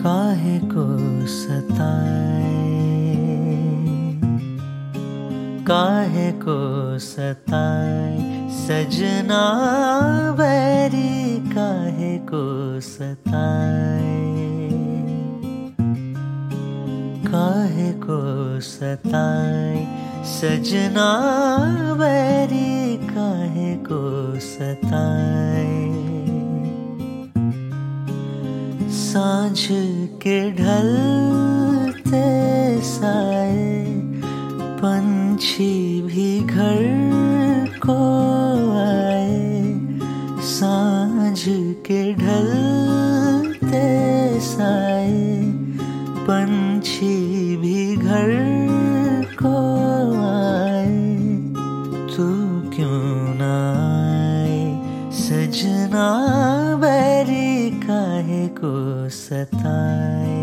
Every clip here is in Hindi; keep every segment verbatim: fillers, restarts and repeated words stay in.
काहे को सताए, काहे को सताए सजना बैरी, काहे को सताए, काहे को सताए सजना बैरी, काहे को सताए। सांझ के ढलते साए पंछी भी घर को आए, सांझ के ढलते साए पंछी भी घर को आए। तू क्यों ना आए सजना बैरी, काहे को सताए,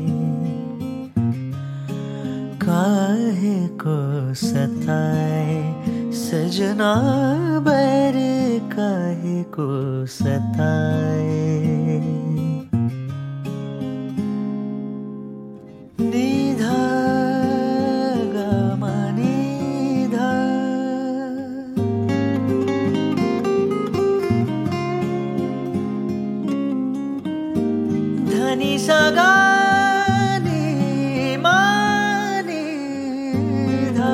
काहे को सताए सजना बैरी, काहे को सताए। निधा गा मा निधा, धनी सा गा नी मा निधा,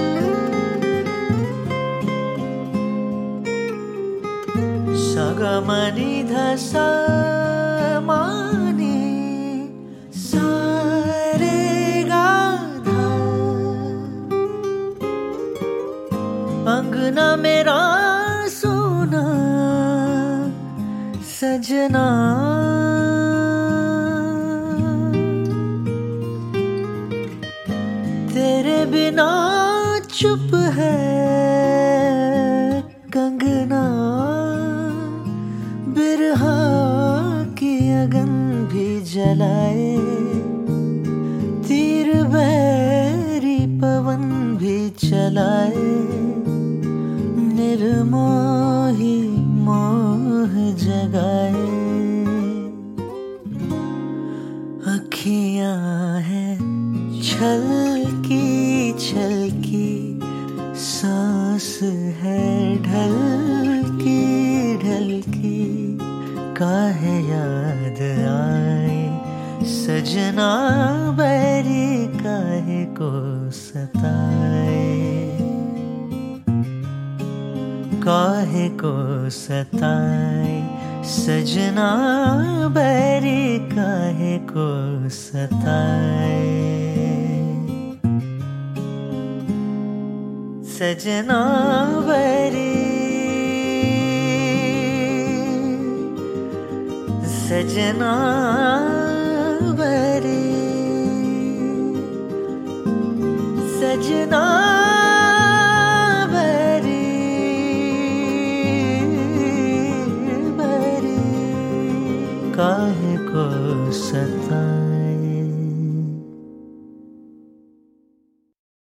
सा गा मा निधा सा मा नी, सा रे गा धा। अंगना मेरा सोना सजना, तेरे बिना चुप है कंगना, बिरहा की अगन भी जलाए, तीर बैरी पवन भी चलाए, निर्मोही मोह जगाए। अखियां हैं छलकी छलकी, सांस है ढलकी ढलकी, काहे याद आए सजना बैरी, काहे को सताए, काहे को सताए सजना बैरी, काहे को सताए। सजना बैरी, सजना बैरी, सजना